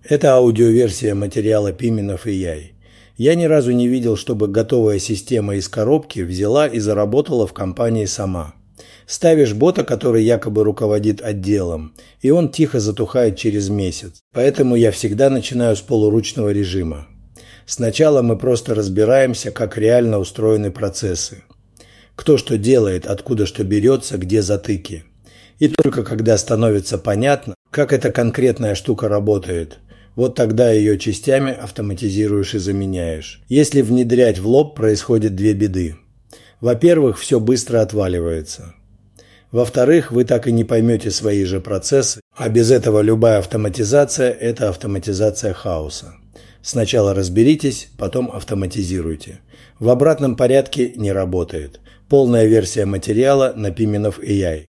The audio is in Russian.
Это аудиоверсия материала Пименов и Яй. Я ни разу не видел, чтобы готовая система из коробки взяла и заработала в компании сама. Ставишь бота, который якобы руководит отделом, и он тихо затухает через месяц. Поэтому я всегда начинаю с полуручного режима. Сначала мы просто разбираемся, как реально устроены процессы. Кто что делает, откуда что берется, где затыки. И только когда становится понятно, как эта конкретная штука работает, вот тогда ее частями автоматизируешь и заменяешь. Если внедрять в лоб, происходит две беды. Во-первых, все быстро отваливается. Во-вторых, вы так и не поймете свои же процессы, а без этого любая автоматизация – это автоматизация хаоса. Сначала разберитесь, потом автоматизируйте. В обратном порядке не работает. Полная версия материала на Пименов и Яй.